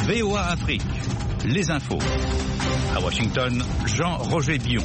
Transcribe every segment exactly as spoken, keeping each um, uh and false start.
V O A Afrique, les infos. À Washington, Jean-Roger Billon.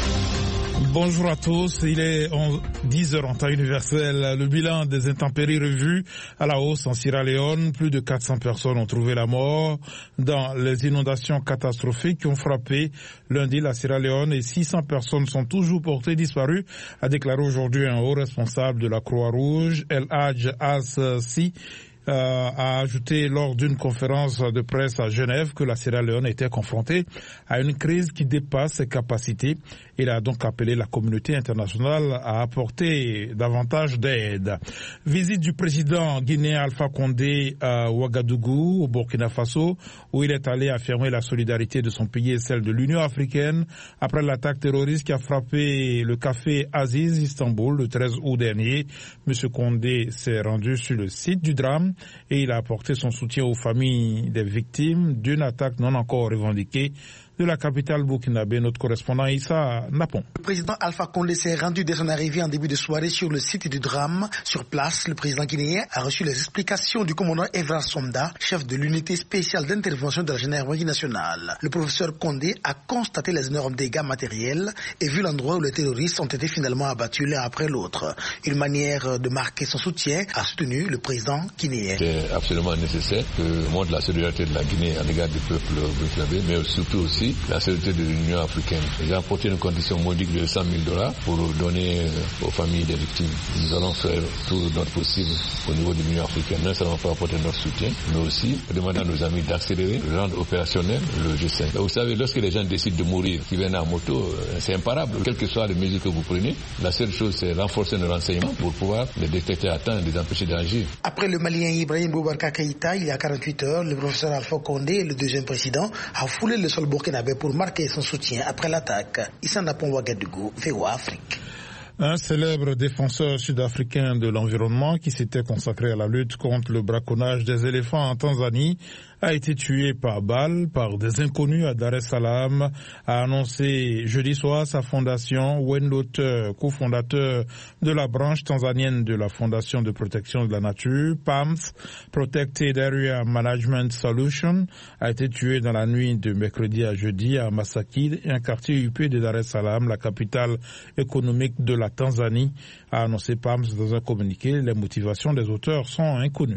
Bonjour à tous, il est dix heures en temps universel. Le bilan des intempéries revues à la hausse en Sierra Leone. Plus de quatre cents personnes ont trouvé la mort dans les inondations catastrophiques qui ont frappé lundi la Sierra Leone et six cents personnes sont toujours portées disparues, a déclaré aujourd'hui un haut responsable de la Croix-Rouge, El Hadj As-Si. Euh, a ajouté lors d'une conférence de presse à Genève que la Sierra Leone était confrontée à une crise qui dépasse ses capacités. Il a donc appelé la communauté internationale à apporter davantage d'aide. Visite du président guinéen Alpha Condé à Ouagadougou, au Burkina Faso, où il est allé affirmer la solidarité de son pays et celle de l'Union africaine après l'attaque terroriste qui a frappé le café Aziz Istanbul le treize août dernier. Monsieur Condé s'est rendu sur le site du drame et il a apporté son soutien aux familles des victimes d'une attaque non encore revendiquée de la capitale burkinabé, notre correspondant Issa Napon. Le président Alpha Condé s'est rendu dès son arrivée en début de soirée sur le site du drame. Sur place, le président guinéen a reçu les explications du commandant Evra Sonda, chef de l'unité spéciale d'intervention de la gendarmerie nationale. Le professeur Condé a constaté les énormes dégâts matériels et vu l'endroit où les terroristes ont été finalement abattus l'un après l'autre. Une manière de marquer son soutien, a soutenu le président guinéen. C'est absolument nécessaire que montre la solidarité de la Guinée à l'égard du peuple burkinabé, mais surtout aussi la solidarité de l'Union africaine. J'ai apporté une condition modique de cent mille dollars pour donner aux familles des victimes. Nous allons faire tout notre possible au niveau de l'Union africaine. Non seulement pour apporter notre soutien, mais aussi pour demander à nos amis d'accélérer, de rendre opérationnel le G cinq. Vous savez, lorsque les gens décident de mourir, qui viennent en moto, c'est imparable. Quelles que soient les mesures que vous prenez, la seule chose, c'est renforcer nos renseignements pour pouvoir les détecter à temps et les empêcher d'agir. Après le Malien Ibrahim Boubacar Keïta, il y a quarante-huit heures, le professeur Alpha Condé, le deuxième président, a foulé le sol burkinabé pour marquer son soutien après l'attaque. Issa Napon Ouagadougou, V O A Afrique. Un célèbre défenseur sud-africain de l'environnement qui s'était consacré à la lutte contre le braconnage des éléphants en Tanzanie a été tué par balle par des inconnus à Dar es Salaam, a annoncé jeudi soir sa fondation. Wayne Lotter, cofondateur de la branche tanzanienne de la Fondation de protection de la nature, P A M S, Protected Area Management Solution, a été tué dans la nuit de mercredi à jeudi à Masaki, un quartier huppé de Dar es Salaam, la capitale économique de la Tanzanie, a annoncé P A M S dans un communiqué. Les motivations des auteurs sont inconnues.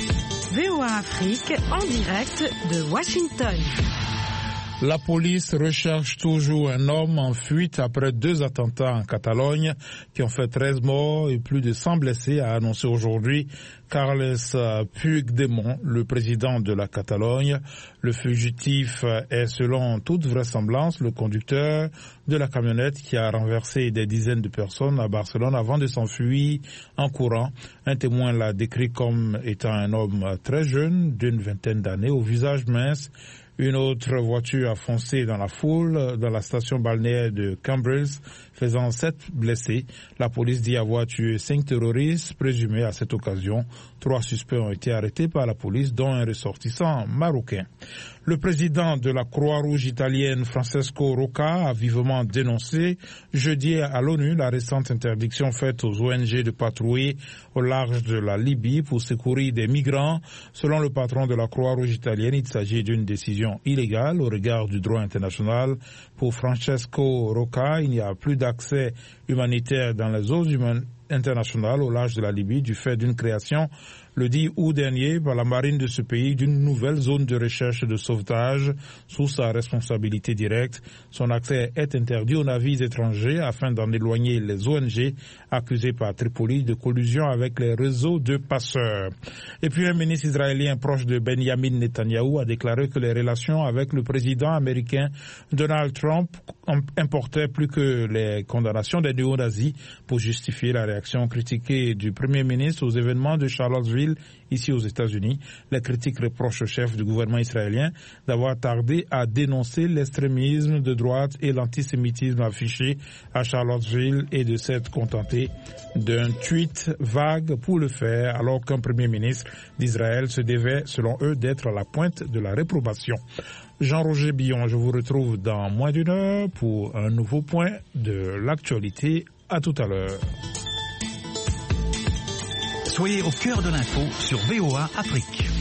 V O A Afrique en direct de Washington. La police recherche toujours un homme en fuite après deux attentats en Catalogne qui ont fait treize morts et plus de cent blessés, a annoncé aujourd'hui Carles Puigdemont, le président de la Catalogne. Le fugitif est selon toute vraisemblance le conducteur de la camionnette qui a renversé des dizaines de personnes à Barcelone avant de s'enfuir en courant. Un témoin l'a décrit comme étant un homme très jeune, d'une vingtaine d'années, au visage mince. Une autre voiture a foncé dans la foule dans la station balnéaire de Cambrils, faisant sept blessés. La police dit avoir tué cinq terroristes présumés à cette occasion. Trois suspects ont été arrêtés par la police, dont un ressortissant marocain. Le président de la Croix-Rouge italienne, Francesco Rocca, a vivement dénoncé jeudi à l'ONU la récente interdiction faite aux O N G de patrouiller au large de la Libye pour secourir des migrants. Selon le patron de la Croix-Rouge italienne, il s'agit d'une décision illégale au regard du droit international. Pour Francesco Rocca, il n'y a plus d'accès humanitaire dans les eaux humaines internationales au large de la Libye du fait d'une création le dix août dernier par la marine de ce pays d'une nouvelle zone de recherche et de sauvetage sous sa responsabilité directe. Son accès est interdit aux navires étrangers afin d'en éloigner les O N G accusés par Tripoli de collusion avec les réseaux de passeurs. Et puis un ministre israélien proche de Benjamin Netanyahou a déclaré que les relations avec le président américain Donald Trump importaient plus que les condamnations des néo-nazis pour justifier la réaction critiquée du premier ministre aux événements de Charlottesville ici aux États-Unis. Les critiques reprochent au chef du gouvernement israélien d'avoir tardé à dénoncer l'extrémisme de droite et l'antisémitisme affiché à Charlottesville et de s'être contenté d'un tweet vague pour le faire, alors qu'un premier ministre d'Israël se devait, selon eux, d'être à la pointe de la réprobation. Jean-Roger Billon, je vous retrouve dans moins d'une heure pour un nouveau point de l'actualité. À tout à l'heure. Soyez au cœur de l'info sur V O A Afrique.